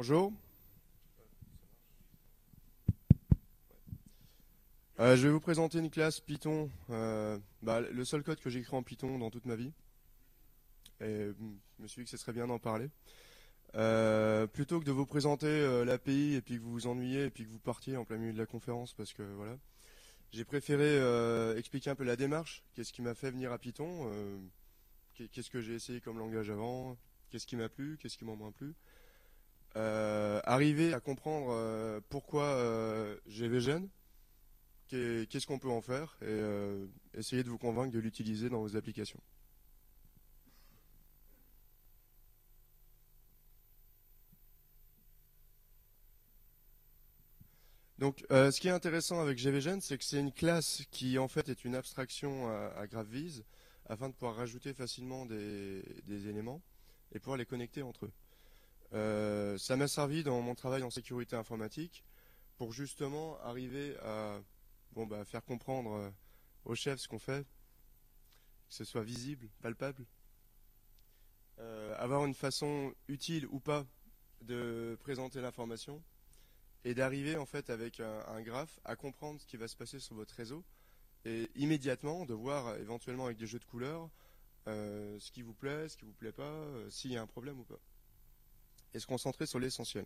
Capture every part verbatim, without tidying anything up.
Bonjour. Euh, je vais vous présenter une classe Python, euh, bah, le seul code que j'ai écrit en Python dans toute ma vie. Et je me suis dit que ce serait bien d'en parler. Euh, plutôt que de vous présenter euh, l'A P I et puis que vous vous ennuyez et puis que vous partiez en plein milieu de la conférence parce que voilà. J'ai préféré euh, expliquer un peu la démarche, qu'est-ce qui m'a fait venir à Python, euh, qu'est-ce que j'ai essayé comme langage avant, qu'est-ce qui m'a plu, qu'est-ce qui m'a moins plu. Euh, arriver à comprendre euh, pourquoi euh, G V Gen, qu'est-ce qu'on peut en faire et euh, essayer de vous convaincre de l'utiliser dans vos applications. Donc, euh, ce qui est intéressant avec G V Gen, c'est que c'est une classe qui en fait est une abstraction à, à GraphViz afin de pouvoir rajouter facilement des, des éléments et pouvoir les connecter entre eux. Euh, ça m'a servi dans mon travail en sécurité informatique pour justement arriver à bon, bah, faire comprendre euh, au chef ce qu'on fait, que ce soit visible, palpable, euh, avoir une façon utile ou pas de présenter l'information et d'arriver en fait avec un, un graphe à comprendre ce qui va se passer sur votre réseau et immédiatement de voir éventuellement avec des jeux de couleurs euh, ce qui vous plaît, ce qui vous plaît pas, euh, s'il y a un problème ou pas. Et se concentrer sur l'essentiel.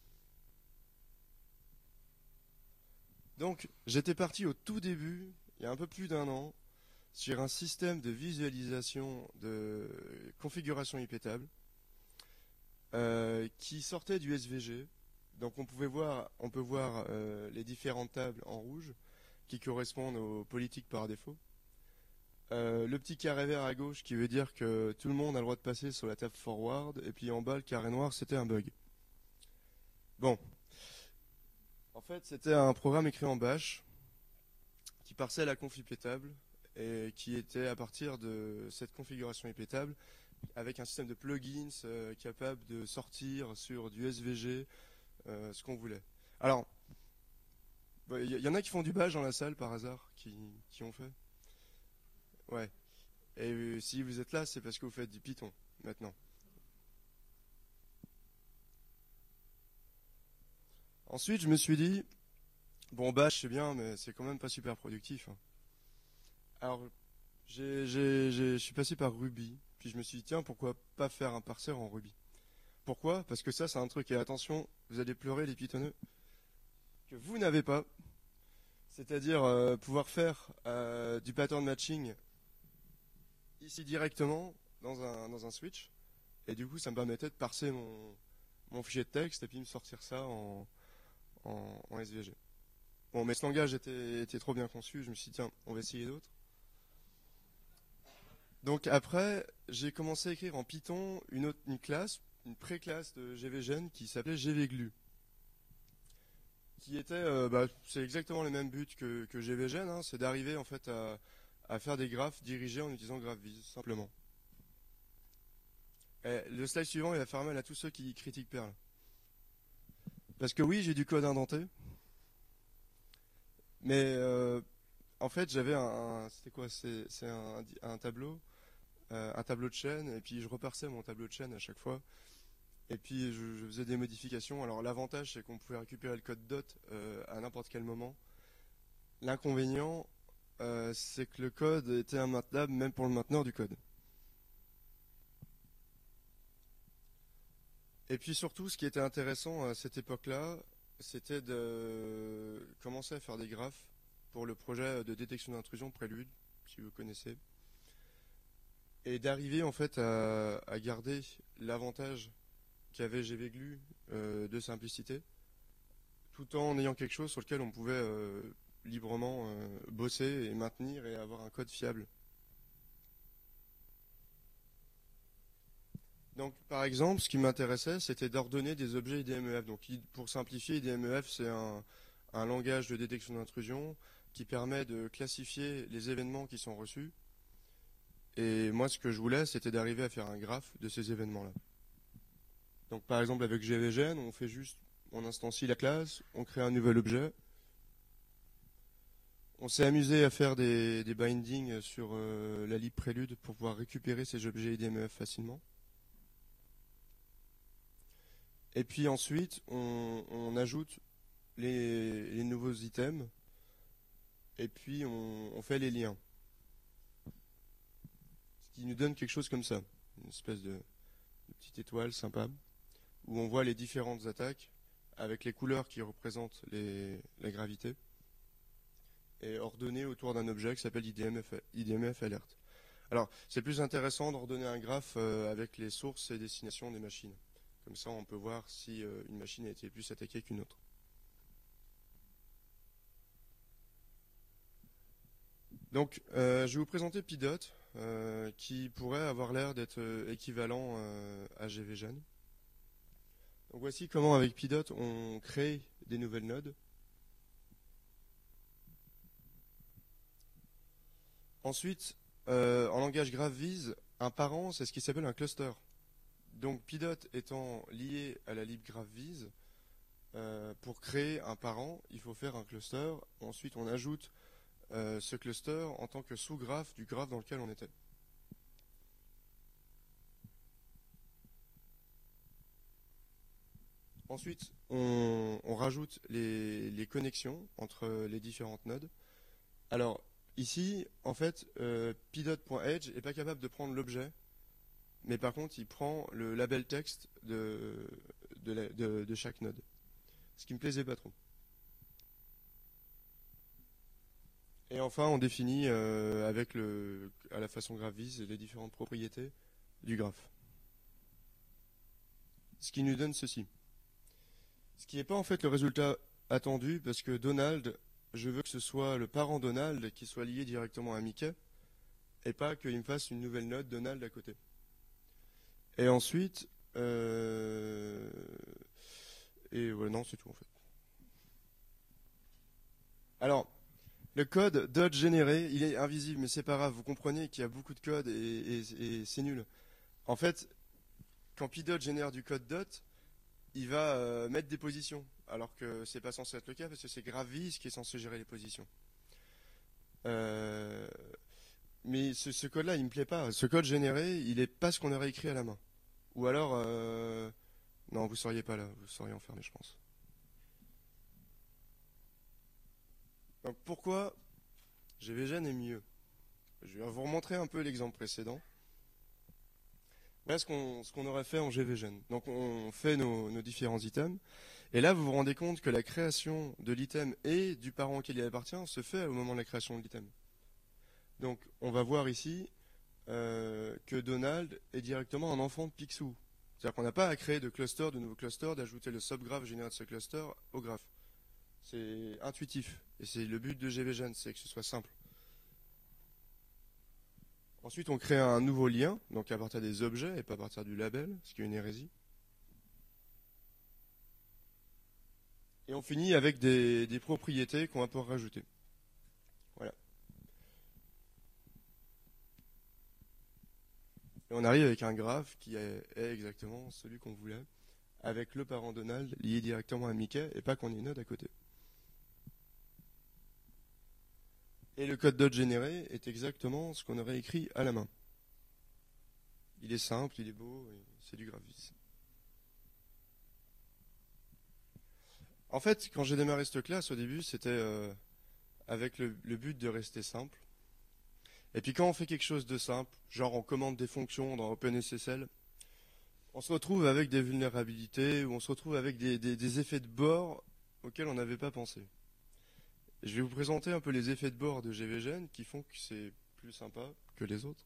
Donc j'étais parti au tout début, il y a un peu plus d'un an, sur un système de visualisation de configuration iptable euh, qui sortait du S V G. Donc on pouvait voir, on peut voir euh, les différentes tables en rouge qui correspondent aux politiques par défaut. Euh, le petit carré vert à gauche qui veut dire que tout le monde a le droit de passer sur la table forward, et puis en bas le carré noir c'était un bug. Bon, en fait c'était un programme écrit en bash qui parsait la conf iptable et qui était à partir de cette configuration iptable avec un système de plugins euh, capable de sortir sur du S V G euh, ce qu'on voulait. Alors, il y, y en a qui font du bash dans la salle par hasard, qui, qui ont fait. Ouais. Et euh, si vous êtes là, c'est parce que vous faites du Python maintenant. Ensuite, je me suis dit, bon, bash c'est bien, mais c'est quand même pas super productif. Hein. Alors, j'ai, j'ai, j'ai, je suis passé par Ruby, puis je me suis dit, tiens, pourquoi pas faire un parseur en Ruby? Pourquoi? Parce que ça, c'est un truc, et attention, vous allez pleurer les pitonneux, que vous n'avez pas. C'est-à-dire euh, pouvoir faire euh, du pattern matching ici directement dans un, dans un switch. Et du coup, ça me permettait de parser mon, mon fichier de texte et puis me sortir ça en, en, en S V G. Bon, mais ce langage était, était trop bien conçu, je me suis dit, tiens, on va essayer d'autres. Donc après, j'ai commencé à écrire en Python une, autre, une classe, une pré-classe de G V Gen qui s'appelait GVGlu. Qui était, euh, bah, c'est exactement le même but que, que G V Gen, hein, c'est d'arriver en fait à, à faire des graphes dirigés en utilisant GraphViz, simplement. Et le slide suivant, il va faire mal à tous ceux qui critiquent Perl. Parce que oui, j'ai du code indenté, mais euh, en fait, j'avais un, un c'était quoi, c'est, c'est un, un tableau, euh, un tableau de chaîne, et puis je reparsais mon tableau de chaîne à chaque fois, et puis je, je faisais des modifications. Alors l'avantage, c'est qu'on pouvait récupérer le code dot euh, à n'importe quel moment. L'inconvénient, euh, c'est que le code était immaintenable même pour le mainteneur du code. Et puis surtout, ce qui était intéressant à cette époque-là, c'était de commencer à faire des graphes pour le projet de détection d'intrusion Prélude, si vous connaissez, et d'arriver en fait à, à garder l'avantage qu'avait GVGlu euh, de simplicité, tout en ayant quelque chose sur lequel on pouvait euh, librement euh, bosser et maintenir et avoir un code fiable. Donc, par exemple, ce qui m'intéressait, c'était d'ordonner des objets I D M E F. Donc, pour simplifier, I D M E F, c'est un, un langage de détection d'intrusion qui permet de classifier les événements qui sont reçus. Et moi, ce que je voulais, c'était d'arriver à faire un graphe de ces événements-là. Donc, par exemple, avec G V Gen, on fait juste, on instancie la classe, on crée un nouvel objet. On s'est amusé à faire des, des bindings sur euh, la lib prélude pour pouvoir récupérer ces objets I D M E F facilement. Et puis ensuite, on, on ajoute les, les nouveaux items, et puis on, on fait les liens. Ce qui nous donne quelque chose comme ça, une espèce de, de petite étoile sympa, où on voit les différentes attaques, avec les couleurs qui représentent les, la gravité, et ordonnées autour d'un objet qui s'appelle I D M F, I D M F Alert. Alors, c'est plus intéressant d'ordonner un graphe euh, avec les sources et destinations des machines. Comme ça, on peut voir si euh, une machine a été plus attaquée qu'une autre. Donc, euh, je vais vous présenter Pidot, euh, qui pourrait avoir l'air d'être euh, équivalent euh, à GVGen. Donc, voici comment, avec Pidot, on crée des nouvelles nodes. Ensuite, euh, en langage GraphViz, un parent, c'est ce qui s'appelle un cluster. Donc, Pidot étant lié à la lib GraphViz, euh, pour créer un parent, il faut faire un cluster. Ensuite, on ajoute euh, ce cluster en tant que sous-graphe du graphe dans lequel on était. Ensuite, on, on rajoute les, les connexions entre les différentes nodes. Alors, ici, en fait, euh, Pidot.edge n'est pas capable de prendre l'objet, mais par contre, il prend le label texte de, de, la, de, de chaque node. Ce qui me plaisait pas trop. Et enfin, on définit euh, avec le, à la façon GraphViz les différentes propriétés du graphe. Ce qui nous donne ceci. Ce qui n'est pas en fait le résultat attendu, parce que Donald, je veux que ce soit le parent Donald qui soit lié directement à Mickey, et pas qu'il me fasse une nouvelle node Donald à côté. Et ensuite, euh... et voilà, non, c'est tout en fait. Alors, le code dot généré, il est invisible, mais c'est pas grave. Vous comprenez qu'il y a beaucoup de code et, et, et c'est nul. En fait, quand Pidot génère du code dot, il va euh, mettre des positions, alors que c'est pas censé être le cas parce que c'est GraphViz qui est censé gérer les positions. Euh, mais ce, ce code-là, il me plaît pas. Ce code généré, il est pas ce qu'on aurait écrit à la main. Ou alors, euh, non, vous seriez pas là, vous seriez enfermé, je pense. Donc pourquoi GVGen est mieux? Je vais vous remontrer un peu l'exemple précédent. Voilà ce qu'on ce qu'on aurait fait en GVGen. Donc on fait nos, nos différents items. Et là, vous vous rendez compte que la création de l'item et du parent auquel il appartient se fait au moment de la création de l'item. Donc on va voir ici euh, que Donald est directement un enfant de Picsou. C'est-à-dire qu'on n'a pas à créer de cluster, de nouveaux clusters, d'ajouter le subgraph généré de ce cluster au graphe. C'est intuitif. Et c'est le but de GVGen, c'est que ce soit simple. Ensuite, on crée un nouveau lien, donc à partir des objets et pas à partir du label, ce qui est une hérésie. Et on finit avec des, des propriétés qu'on va pouvoir rajouter. Voilà. Et on arrive avec un graphe qui est, est exactement celui qu'on voulait, avec le parent Donald lié directement à Mickey et pas qu'on ait une node à côté. Et le code dot généré est exactement ce qu'on aurait écrit à la main. Il est simple, il est beau, c'est du GraphViz. En fait, quand j'ai démarré cette classe, au début, c'était euh, avec le, le but de rester simple. Et puis quand on fait quelque chose de simple, genre on commande des fonctions dans OpenSSL, on se retrouve avec des vulnérabilités, ou on se retrouve avec des, des, des effets de bord auxquels on n'avait pas pensé. Et je vais vous présenter un peu les effets de bord de GVGen qui font que c'est plus sympa que les autres.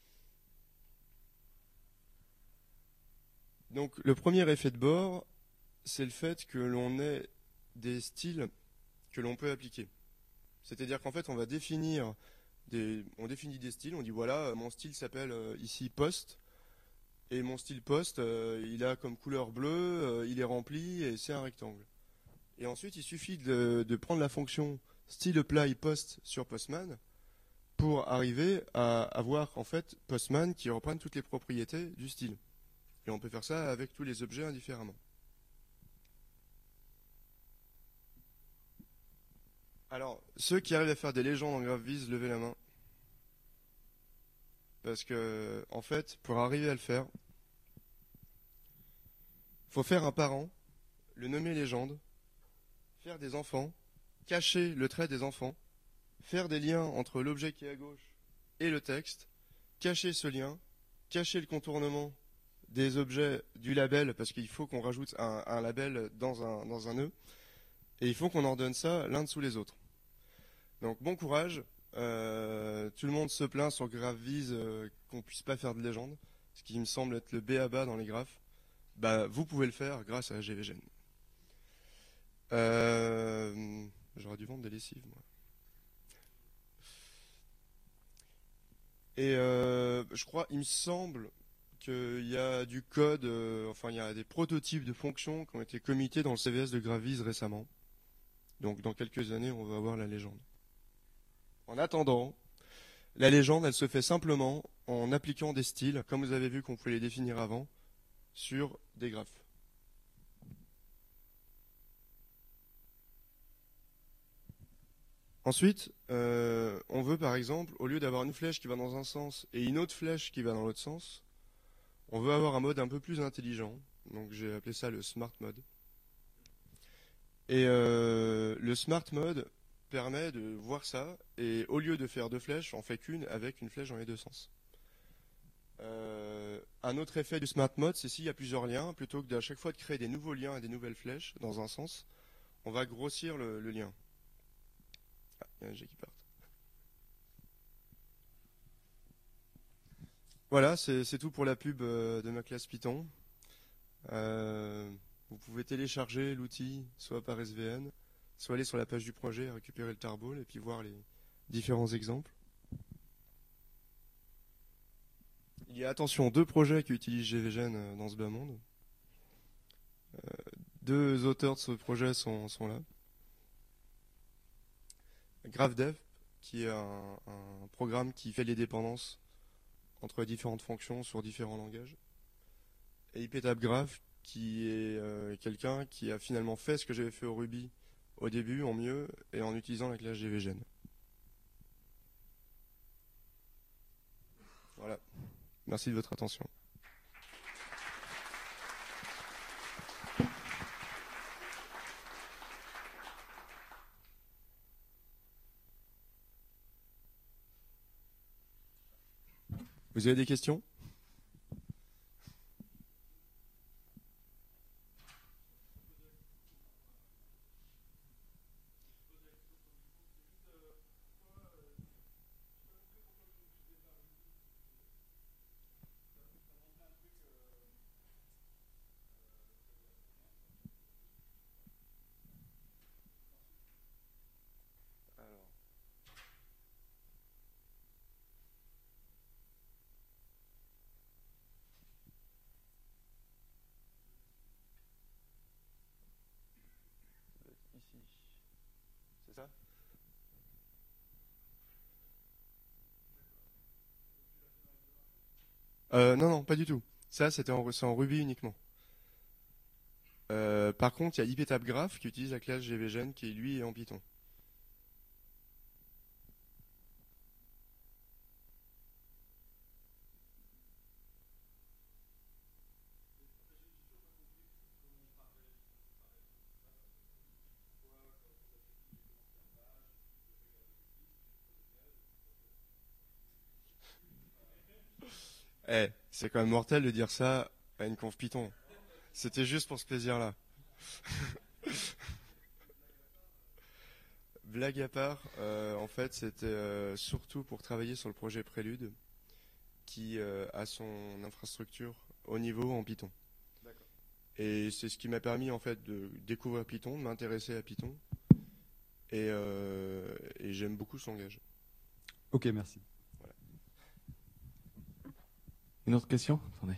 Donc le premier effet de bord, c'est le fait que l'on ait des styles que l'on peut appliquer. C'est-à-dire qu'en fait, on va définir des, on définit des styles. On dit voilà, mon style s'appelle euh, ici post, et mon style post, euh, il a comme couleur bleue, euh, il est rempli et c'est un rectangle. Et ensuite, il suffit de, de prendre la fonction styleApply post sur Postman pour arriver à avoir en fait Postman qui reprenne toutes les propriétés du style. Et on peut faire ça avec tous les objets indifféremment. Alors, ceux qui arrivent à faire des légendes en GraphViz, levez la main. Parce que, en fait, pour arriver à le faire, faut faire un parent, le nommer légende, faire des enfants, cacher le trait des enfants, faire des liens entre l'objet qui est à gauche et le texte, cacher ce lien, cacher le contournement des objets du label, parce qu'il faut qu'on rajoute un, un label dans un, dans un nœud, et il faut qu'on ordonne ça l'un dessous les autres. Donc bon courage, euh, tout le monde se plaint sur GraphViz euh, qu'on puisse pas faire de légende, ce qui me semble être le b a ba dans les graphes. Bah, vous pouvez le faire grâce à GVGen. Euh, J'aurais dû vendre des lessives, moi. Et euh, je crois, il me semble qu'il y a du code, euh, enfin il y a des prototypes de fonctions qui ont été commités dans le C V S de GraphViz récemment. Donc dans quelques années, on va avoir la légende. En attendant, la légende, elle se fait simplement en appliquant des styles, comme vous avez vu qu'on pouvait les définir avant, sur des graphes. Ensuite, euh, on veut par exemple, au lieu d'avoir une flèche qui va dans un sens et une autre flèche qui va dans l'autre sens, on veut avoir un mode un peu plus intelligent. Donc j'ai appelé ça le Smart Mode. Et euh, le Smart Mode permet de voir ça, et au lieu de faire deux flèches, on fait qu'une avec une flèche dans les deux sens. Euh, un autre effet du Smart Mode, c'est s'il y a plusieurs liens, plutôt que d'à chaque fois de créer des nouveaux liens et des nouvelles flèches dans un sens, on va grossir le, le lien. Ah, il y a un G qui part. Voilà, c'est tout pour la pub euh, de ma classe Python. Euh, vous pouvez télécharger l'outil, soit par S V N, soit aller sur la page du projet, récupérer le tarball et puis voir les différents exemples. Il y a, attention, deux projets qui utilisent GVGen dans ce bas monde. Euh, deux auteurs de ce projet sont, sont là. GraphDev, qui est un, un programme qui fait les dépendances entre différentes fonctions sur différents langages. Et IPTabGraph, qui est euh, quelqu'un qui a finalement fait ce que j'avais fait au Ruby au début, en mieux, et en utilisant la classe GVGen. Voilà. Merci de votre attention. Vous avez des questions ? Ici. C'est ça ? euh, Non, non, pas du tout. Ça, c'était en, c'est en Ruby uniquement. Euh, par contre, il y a IPTabGraph qui utilise la classe GVGen qui, lui, est en Python. Eh, c'est quand même mortel de dire ça à une conf Python. C'était juste pour ce plaisir-là. Blague à part, euh, en fait, c'était euh, surtout pour travailler sur le projet Prélude, qui euh, a son infrastructure au niveau en Python. Et c'est ce qui m'a permis en fait de découvrir Python, de m'intéresser à Python, et, euh, et j'aime beaucoup son langage. Ok, merci. Voilà. Une autre question ? Attendez.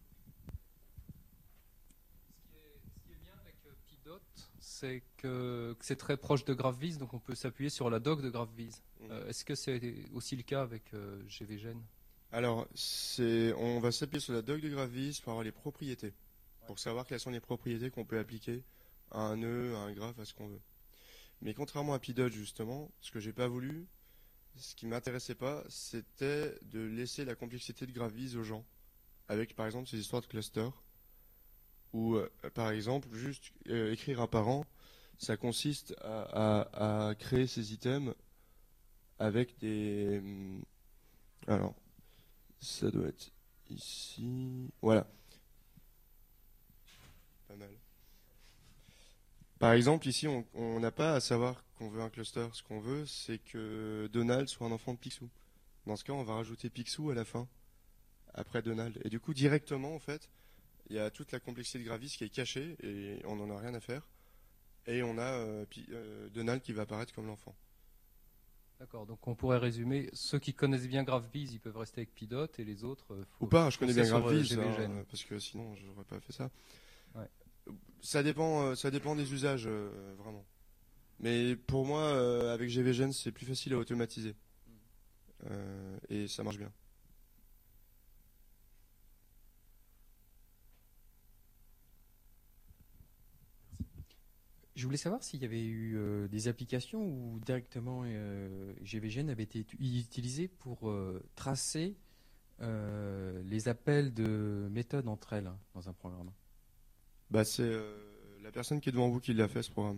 Ce qui est, ce qui est bien avec euh, Pydot, c'est que, que c'est très proche de GraphViz, donc on peut s'appuyer sur la doc de GraphViz. Mhm. Euh, Est-ce que c'est aussi le cas avec euh, GVGen? Alors, c'est, on va s'appuyer sur la doc de GraphViz pour avoir les propriétés, pour savoir quelles sont les propriétés qu'on peut appliquer à un nœud, à un graphe, à ce qu'on veut. Mais contrairement à Pydot, justement, ce que j'ai pas voulu, ce qui m'intéressait pas, c'était de laisser la complexité de GraphViz aux gens, avec par exemple ces histoires de clusters. Ou euh, par exemple, juste euh, écrire un parent, ça consiste à, à- à créer ces items avec des... hum, Alors, ça doit être ici. Voilà, pas mal. Par exemple, ici, on on n'a pas à savoir qu'on veut un cluster. Ce qu'on veut, c'est que Donald soit un enfant de Picsou. Dans ce cas, on va rajouter Picsou à la fin, après Donald. Et du coup, directement, en fait, il y a toute la complexité de Gravis qui est cachée et on n'en a rien à faire. Et on a euh, Pi- euh, Donald qui va apparaître comme l'enfant. D'accord, donc on pourrait résumer, ceux qui connaissent bien GraphViz, ils peuvent rester avec Pidot, et les autres, euh, Ou faut pas, je connais foncer bien sur euh, Graphviz, hein, GVGen. parce que sinon, je n'aurais pas fait ça. Ouais. Ça dépend, euh, ça dépend des usages, euh, vraiment. Mais pour moi, euh, avec G V Gen, c'est plus facile à automatiser. Euh, et ça marche bien. Je voulais savoir s'il y avait eu euh, des applications où directement euh, G V Gen avait été utu- utilisé pour euh, tracer euh, les appels de méthodes entre elles hein, dans un programme. Bah, c'est euh, la personne qui est devant vous qui l'a fait, ce programme.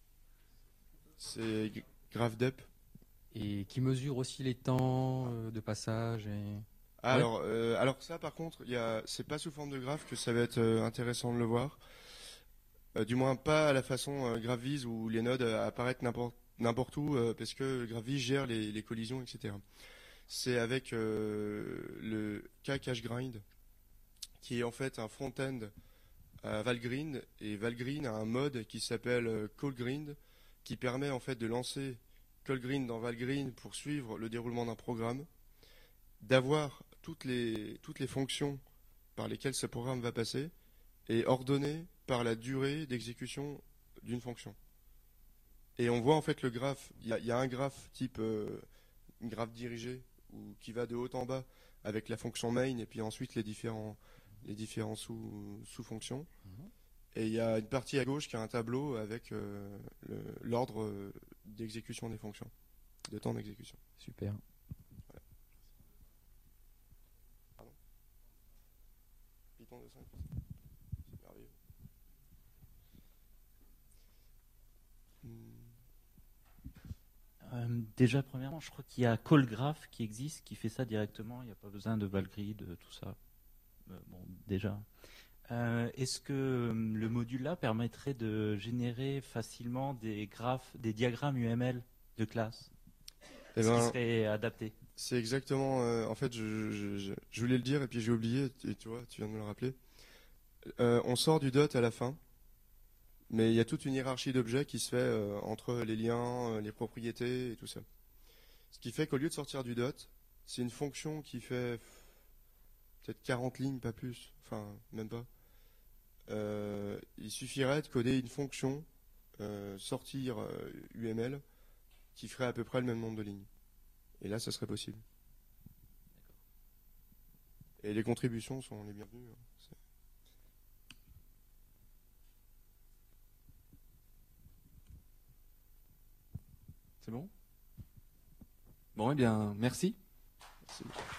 C'est G- GraphDep. Et qui mesure aussi les temps euh, de passage. Et... Ah, Ouais. alors, euh, alors ça, par contre, il y a, c'est pas sous forme de graphe que ça va être euh, intéressant de le voir. Euh, du moins pas à la façon euh, GraphViz où les nodes euh, apparaissent n'importe n'importe où euh, parce que GraphViz gère les, les collisions, et cetera. C'est avec euh, le K-Cache-Grind qui est en fait un front-end à Valgrind et Valgrind a un mode qui s'appelle euh, CallGrind qui permet en fait de lancer CallGrind dans Valgrind pour suivre le déroulement d'un programme, d'avoir toutes les, toutes les fonctions par lesquelles ce programme va passer et ordonné par la durée d'exécution d'une fonction. Et on voit en fait le graphe, il y a, il y a un graphe type euh, une graphe dirigé ou qui va de haut en bas avec la fonction main et puis ensuite les différents, les différents sous, sous-fonctions. Mhm. Et il y a une partie à gauche qui a un tableau avec euh, le- l'ordre euh, d'exécution des fonctions, de temps d'exécution. Super. Python de cinq, c'est merveilleux. Hmm. Euh, déjà, premièrement, je crois qu'il y a CallGraph qui existe, qui fait ça directement. Il n'y a pas besoin de Valkyrie, de tout ça. Euh, bon, déjà. Euh, Est-ce que euh, le module-là permettrait de générer facilement des graphes, des diagrammes U M L de classe, Eh ce qui ben, serait adapté? c'est exactement. euh, en fait, je, je- je- je voulais le dire et puis j'ai oublié. Et tu vois, tu viens de me le rappeler. Euh, on sort du dot à la fin, mais il y a toute une hiérarchie d'objets qui se fait euh, entre les liens, euh, les propriétés et tout ça. Ce qui fait qu'au lieu de sortir du dot, c'est une fonction qui fait peut-être quarante lignes, pas plus. Enfin, même pas. Euh, il suffirait de coder une fonction, euh, sortir euh, U M L, qui ferait à peu près le même nombre de lignes. Et là, ça serait possible. Et les contributions sont les bienvenues. hein. C'est- C'est bon? Bon, eh bien, merci. c'est-